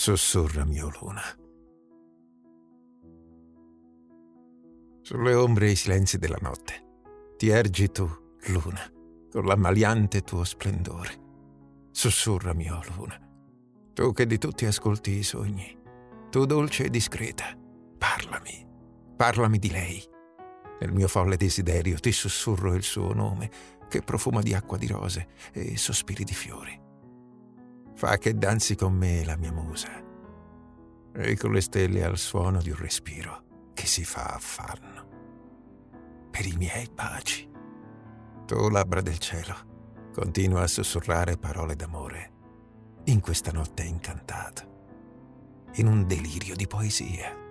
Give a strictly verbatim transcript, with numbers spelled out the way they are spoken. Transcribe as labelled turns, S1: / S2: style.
S1: Sussurrami, o luna. Sulle ombre e i silenzi della notte ti ergi tu, luna, con l'ammaliante tuo splendore. Sussurrami, o luna, tu che di tutti ascolti i sogni, tu dolce e discreta, parlami, parlami di lei. Nel mio folle desiderio ti sussurro il suo nome, che profuma di acqua di rose e sospiri di fiori. Fa che danzi con me la mia musa, e con le stelle al suono di un respiro che si fa affanno. Per i miei baci, tu, labbra del cielo, continua a sussurrare parole d'amore in questa notte incantata, in un delirio di poesia.